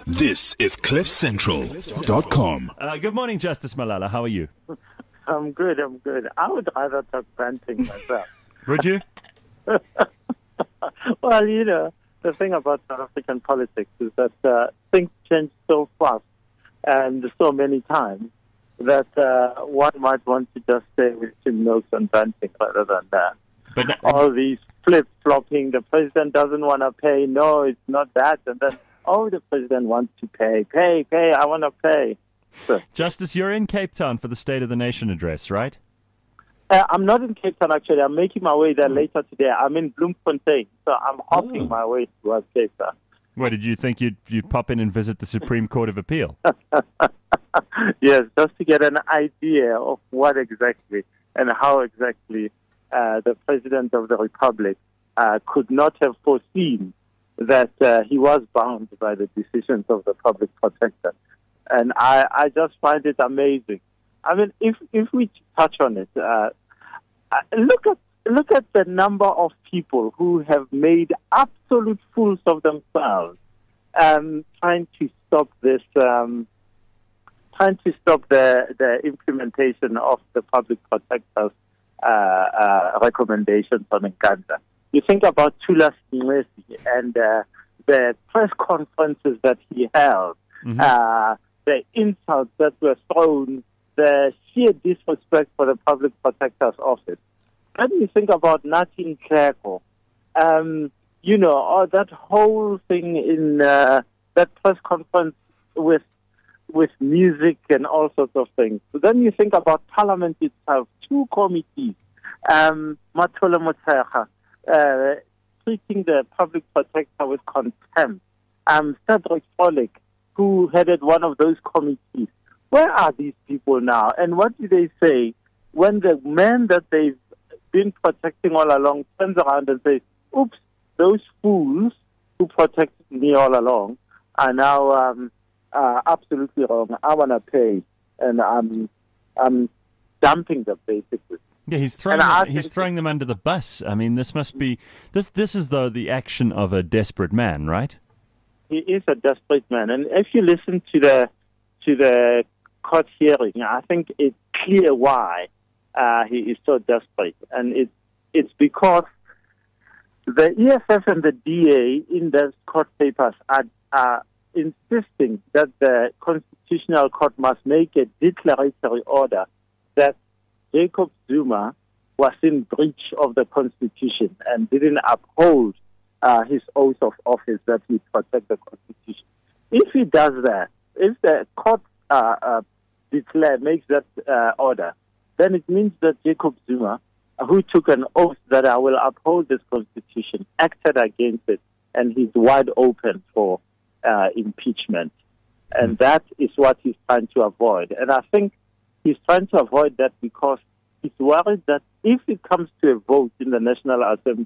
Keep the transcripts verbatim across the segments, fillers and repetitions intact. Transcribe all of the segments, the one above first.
This is cliff central dot com. Uh, good morning, Justice Malala. How are you? I'm good, I'm good. I would rather talk banting myself. Would you? Well, you know, the thing about South African politics is that uh, things change so fast and so many times that uh, one might want to just stay with Tim Noakes and banting rather than that. But no- All these flip-flopping, the president doesn't want to pay, no, it's not that, and then, oh, the president wants to pay, pay, pay, I want to pay. So, Justice, you're in Cape Town for the State of the Nation address, right? Uh, I'm not in Cape Town, actually. I'm making my way there later today. I'm in Bloemfontein, so I'm hopping Oh. my way towards Cape Town. What, did you think you'd, you'd pop in and visit the Supreme Court of Appeal? Yes, just to get an idea of what exactly and how exactly uh, the President of the Republic uh, could not have foreseen that uh, he was bound by the decisions of the public protector. And I, I just find it amazing. I mean, if if we touch on it, uh, uh, look at look at the number of people who have made absolute fools of themselves, um, trying to stop this, um, trying to stop the the implementation of the public protector's uh, uh, recommendations on Nkandla. You think about Thulas Nxesi and uh, the press conferences that he held, Mhm. uh, the insults that were thrown, the sheer disrespect for the public protector's office. Then you think about Nathi Nhleko, um, you know, or that whole thing in uh, that press conference with with music and all sorts of things. So then you think about Parliament itself, two committees, um, Mathole Motshekga, uh, treating the public protector with contempt, um, Cedric Solik, who headed one of those committees. Where are these people now? And what do they say when the man that they've been protecting all along turns around and says, oops, those fools who protected me all along are now um, uh, absolutely wrong. I want to pay. And I'm, I'm dumping them, basically. Yeah, he's throwing And I them, he's think- throwing them under the bus. I mean, this must be this this is the the action of a desperate man, right? He is a desperate man. And if you listen to the to the court hearing, I think it's clear why uh, he is so desperate. And it, it's because the E F F and the D A in those court papers are, are insisting that the Constitutional Court must make a declaratory order that Jacob Zuma was in breach of the Constitution and didn't uphold uh, his oath of office that he protect the Constitution. If he does that, if the court uh, uh, declare makes that uh, order, then it means that Jacob Zuma, who took an oath that I will uphold this Constitution, acted against it, and he's wide open for uh, impeachment. And that is what he's trying to avoid. And I think he's trying to avoid that because he's worried that if it comes to a vote in the National Assembly,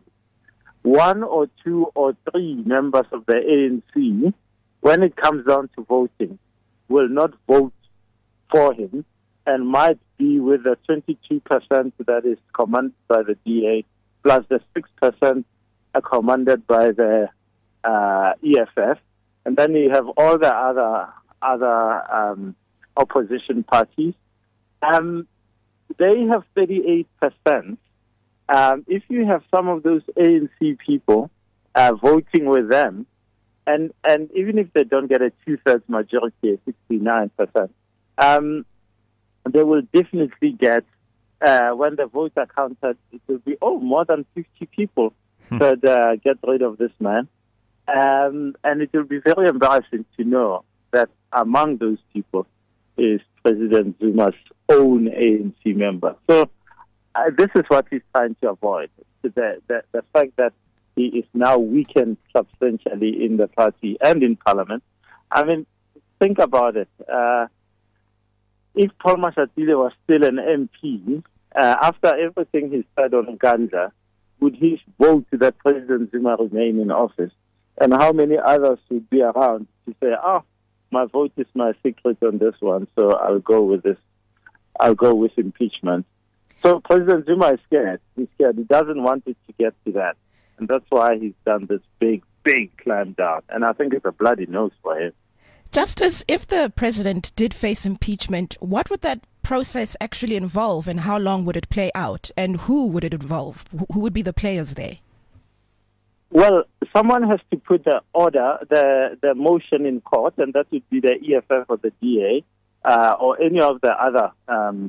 one or two or three members of the A N C, when it comes down to voting, will not vote for him and might be with the twenty-two percent that is commanded by the D A plus the six percent commanded by the uh, E F F. And then you have all the other other um, opposition parties. Um, they have thirty-eight percent. Um, if you have some of those A N C people uh, voting with them, and, and even if they don't get a two-thirds majority, sixty-nine percent, um, they will definitely get, uh, when the votes are counted, it will be, oh, more than fifty people could uh, get rid of this man. Um, and it will be very embarrassing to know that among those people is President Zuma's own A N C member. So uh, this is what he's trying to avoid, the, the, the fact that he is now weakened substantially in the party and in Parliament. I mean, think about it. Uh, if Paul Mashatile was still an M P, uh, after everything he said on Nkandla, would he vote that President Zuma remain in office? And how many others would be around to say, oh, my vote is my secret on this one, so I'll go with this. I'll go with impeachment. So President Zuma is scared. He's scared. He doesn't want it to get to that. And that's why he's done this big, big climb down. And I think it's a bloody nose for him. Justice, if the president did face impeachment, what would that process actually involve, and how long would it play out, and who would it involve? Who would be the players there? Well, someone has to put the order, the, the motion in court, and that would be the E F F or the D A uh, or any of the other um,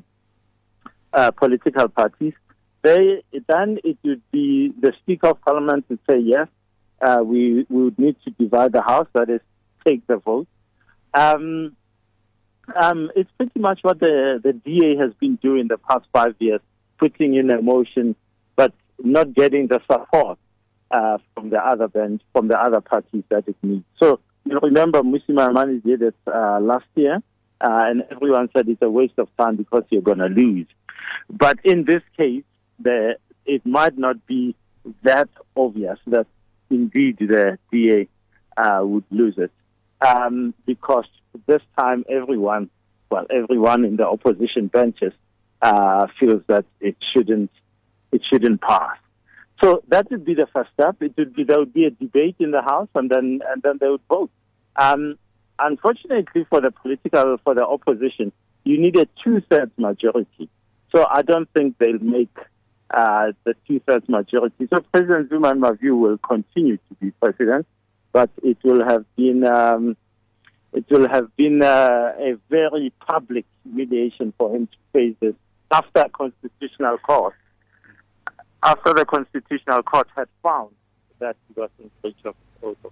uh, political parties. They, then it would be the Speaker of Parliament to say yes, uh, we, we would need to divide the House, that is, take the vote. Um, um, it's pretty much what the, the D A has been doing the past five years, putting in a motion, but not getting the support uh, from the other bench, from the other parties that it needs. So, you know, remember, Mmusi Maimane did it uh, last year, uh, and everyone said it's a waste of time because you're going to lose. But in this case, the, it might not be that obvious that indeed the D A uh, would lose it. Um, because this time everyone, well, everyone in the opposition benches uh, feels that it shouldn't, it shouldn't pass. So that would be the first step. It would be there would be a debate in the House, and then and then they would vote. Um, unfortunately, for the political for the opposition, you need a two-thirds majority. So I don't think they'll make uh, the two-thirds majority. So President Zuma, in my view, will continue to be president. But it will have been um, it will have been uh, a very public humiliation for him to face this after a constitutional court, after the constitutional court had found that he was in breach of the oath of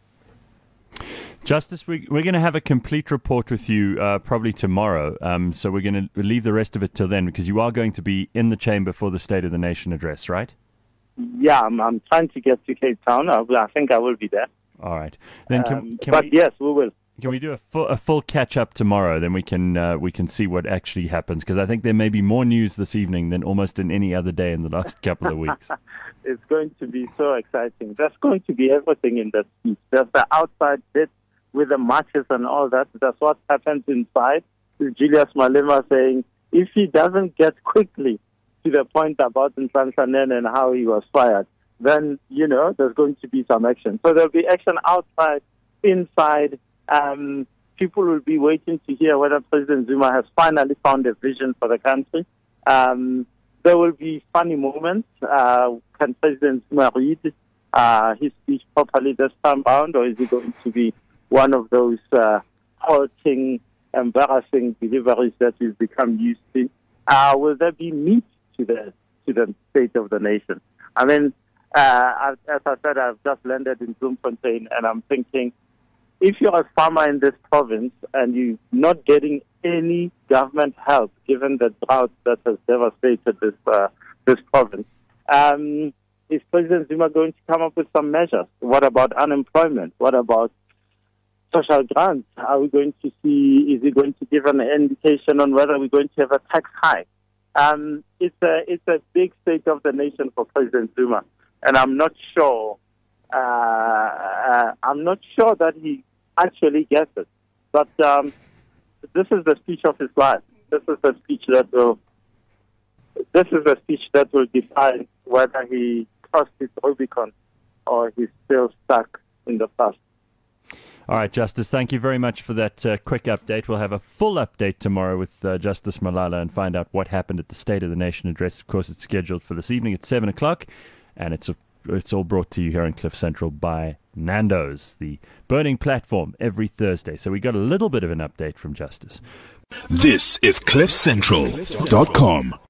office. Justice, we, we're going to have a complete report with you uh, probably tomorrow. Um, so we're going to leave the rest of it till then, because you are going to be in the chamber for the State of the Nation address, right? Yeah, I'm, I'm trying to get to Cape Town. I, I think I will be there. All right. Then can, um, can but we, yes, we will. Can we do a full, a full catch up tomorrow? Then we can uh, we can see what actually happens, because I think there may be more news this evening than almost in any other day in the last couple of weeks. It's going to be so exciting. There's going to be everything in that speech. There's the outside bit with the marches and all that. That's what happens inside. With Julius Malema saying if he doesn't get quickly to the point about Nhlanhla and how he was fired, then, you know, there's going to be some action. So there'll be action outside, inside. Um, people will be waiting to hear whether President Zuma has finally found a vision for the country. Um, there will be funny moments. Uh, can President Zuma read uh, his speech properly this time round, or is he going to be one of those uh, halting, embarrassing deliveries that we've become used to? Uh, will there be meat to the to the State of the Nation? I mean, uh, as I said, I've just landed in Bloemfontein, and I'm thinking, if you're a farmer in this province and you're not getting any government help, given the drought that has devastated this uh, this province, um, is President Zuma going to come up with some measures? What about unemployment? What about social grants? Are we going to see, is he going to give an indication on whether we're going to have a tax hike? Um, it's a it's a big State of the Nation for President Zuma, and I'm not sure. Uh, uh, I'm not sure that he actually gets it. But um, this is the speech of his life. This is the speech that will. This is the speech that will define whether he crossed his Rubicon or he's still stuck in the past. All right, Justice, thank you very much for that uh, quick update. We'll have a full update tomorrow with uh, Justice Malala and find out what happened at the State of the Nation address. Of course, it's scheduled for this evening at seven o'clock, and it's a, it's all brought to you here in Cliff Central by Nando's, the burning platform, every Thursday. So we got a little bit of an update from Justice. This is cliff central dot com.